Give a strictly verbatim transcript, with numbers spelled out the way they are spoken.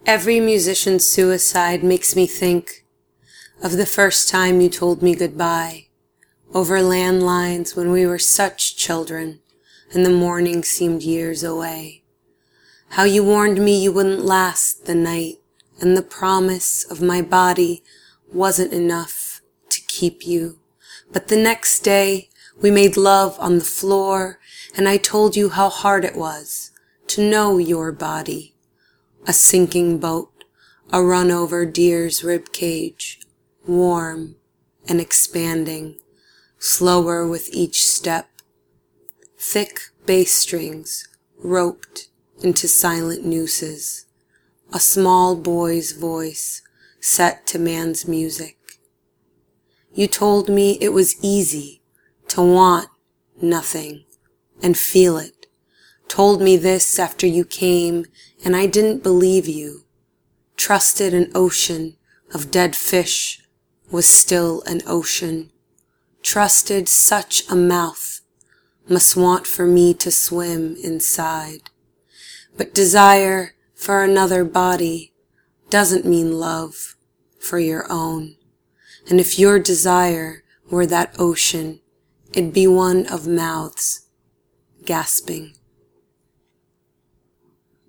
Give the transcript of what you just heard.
Every musician's suicide makes me think of the first time you told me goodbye, over landlines when we were such children and the morning seemed years away. How you warned me you wouldn't last the night, and the promise of my body wasn't enough to keep you. But the next day we made love on the floor, and I told you how hard it was to know your body. A sinking boat, a run over deer's rib cage, warm and expanding, slower with each step. Thick bass strings roped into silent nooses, a small boy's voice set to man's music. You told me it was easy to want nothing and feel it. Told me this after you came, and I didn't believe you. Trusted an ocean of dead fish was still an ocean. Trusted such a mouth must want for me to swim inside. But desire for another body doesn't mean love for your own. And if your desire were that ocean, it'd be one of mouths gasping.